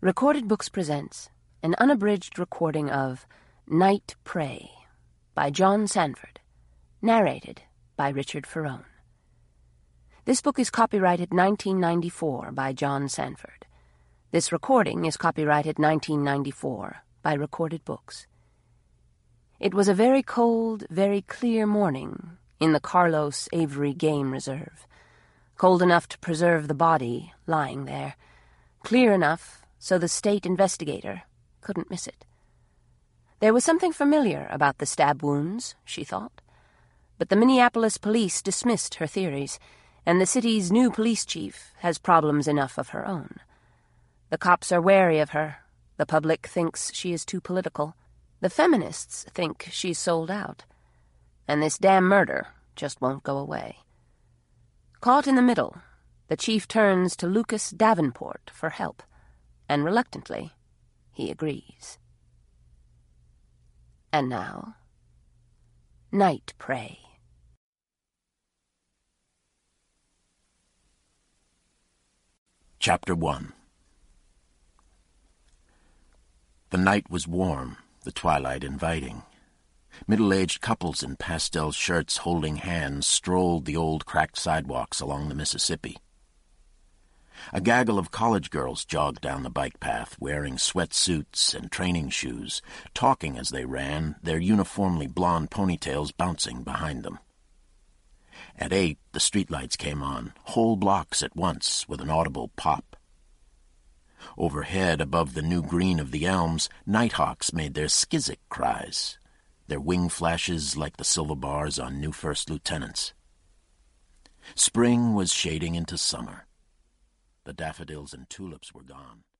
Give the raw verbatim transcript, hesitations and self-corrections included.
Recorded Books presents an unabridged recording of Night Prey by John Sanford, narrated by Richard Ferrone. This book is copyrighted nineteen ninety-four by John Sanford. This recording is copyrighted nineteen ninety-four by Recorded Books. It was a very cold, very clear morning in the Carlos Avery Game Reserve, cold enough to preserve the body lying there, clear enough so the state investigator couldn't miss it. There was something familiar about the stab wounds, she thought, but the Minneapolis police dismissed her theories, and the city's new police chief has problems enough of her own. The cops are wary of her. The public thinks she is too political. The feminists think she's sold out. And this damn murder just won't go away. Caught in the middle, the chief turns to Lucas Davenport for help, and reluctantly, he agrees. And now, Night Prey. Chapter one. The night was warm, the twilight inviting. Middle-aged couples in pastel shirts holding hands strolled the old cracked sidewalks along the Mississippi. A gaggle of college girls jogged down the bike path, wearing sweatsuits and training shoes, talking as they ran, their uniformly blonde ponytails bouncing behind them. At eight, the streetlights came on, whole blocks at once, with an audible pop. Overhead, above the new green of the elms, nighthawks made their skizzic cries, their wing flashes like the silver bars on new first lieutenants. Spring was shading into summer. The daffodils and tulips were gone.